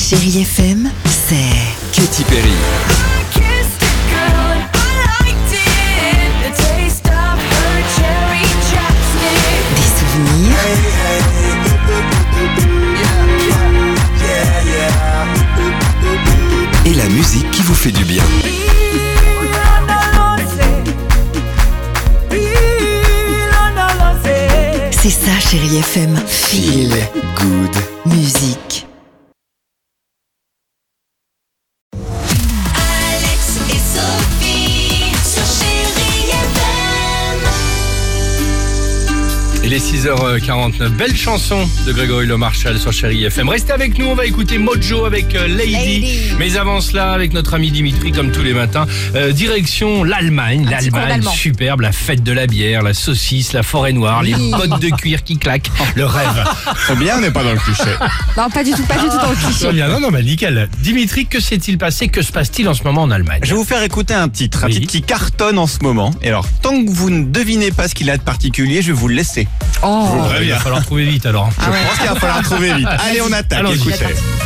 Chérie FM, c'est Katy Perry. des souvenirs Et la musique qui vous fait du bien. C'est ça, Chérie FM. Feel good. Musique. Alex et Sophie sur Chérie FM. Il est 6h49, belle chanson de Grégory Le Marchal sur Chérie FM. Restez avec nous, on va écouter Mojo avec Lady. Mais avant cela, avec notre ami Dimitri, comme tous les matins, direction l'Allemagne. L'Allemagne, superbe, la fête de la bière, la saucisse, la forêt noire, les bottes de cuir qui claquent, le rêve. Très bien, on n'est pas dans le cliché. Non, pas du tout dans le cliché. Très bien, non, nickel. Dimitri, que s'est-il passé? Que se passe-t-il en ce moment en Allemagne? Je vais vous faire écouter un titre qui cartonne en ce moment. Et alors, tant que vous ne devinez pas ce qu'il a de particulier, je vais vous le laisser. Oh, Il va falloir trouver vite alors. Je pense qu'il va falloir trouver vite. Allez, on attaque, Allons-y. écoutez.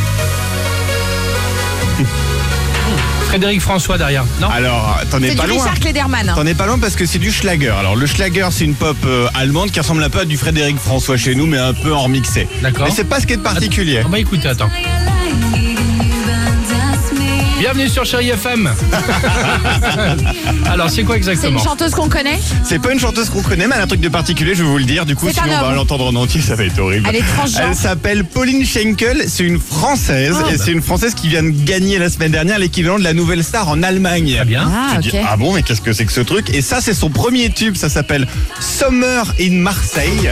Frédéric François derrière, non? Alors, t'en es c'est pas du loin. Richard Klederman. T'en es pas loin parce que c'est du Schlager. Alors, le Schlager, c'est une pop allemande qui ressemble un peu à du Frédéric François chez nous, mais un peu en remixé. D'accord. Mais c'est pas ce qui est de particulier. On va écouter, attends. Bienvenue sur Chérie FM. Alors, c'est quoi C'est une exactement? chanteuse qu'on connaît. C'est pas une chanteuse qu'on connaît, mais elle a un truc de particulier, je vais vous le dire. Du coup, C'est sinon un on va homme. l'entendre en entier, ça va être horrible. Elle est transgenre. Elle s'appelle Pauline Schenkel, c'est une Française, et c'est une Française qui vient de gagner la semaine dernière l'équivalent de la Nouvelle Star en Allemagne. Très bien. Ah, Tu dis, ok. ah bon, mais qu'est-ce que c'est que ce truc? Et ça, c'est son premier tube, ça s'appelle Summer in Marseille.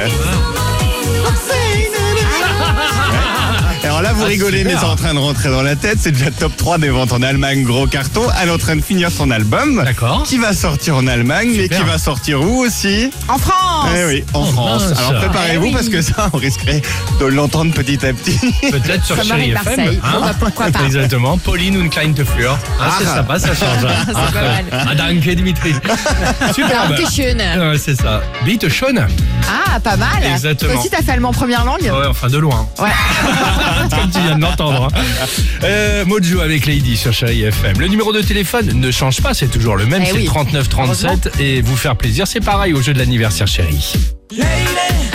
Alors là, vous rigolez, mais super. c'est en train de rentrer dans la tête. C'est déjà top 3 des ventes en Allemagne, gros carton. Elle est en train de finir son album. D'accord. Qui va sortir en Allemagne, mais Super. qui va sortir où aussi? En France. Eh oui, en Oh, France. mince. Alors préparez-vous Eh oui. parce que ça, on risquerait de l'entendre petit à petit. Peut-être sur Summer Chérie in FM. Marseille. Bon, bah, pourquoi pas. Exactement. Pauline und Kleine Fleur. C'est Ah. sympa, ça change. C'est pas mal. Ah, danke Dimitri. Superbe. Dankeschön. Ouais, c'est ça. Bitte schön. Ah, pas mal. Exactement. Toi aussi, t'as fait allemand première langue. Ouais, enfin de loin. Ouais. Comme tu viens de l'entendre. Mojo avec Lady sur Chérie FM. Le numéro de téléphone ne change pas, c'est toujours le même, Eh c'est oui. 39 37. Et vous faire plaisir, c'est pareil au jeu de l'anniversaire chérie. Lady,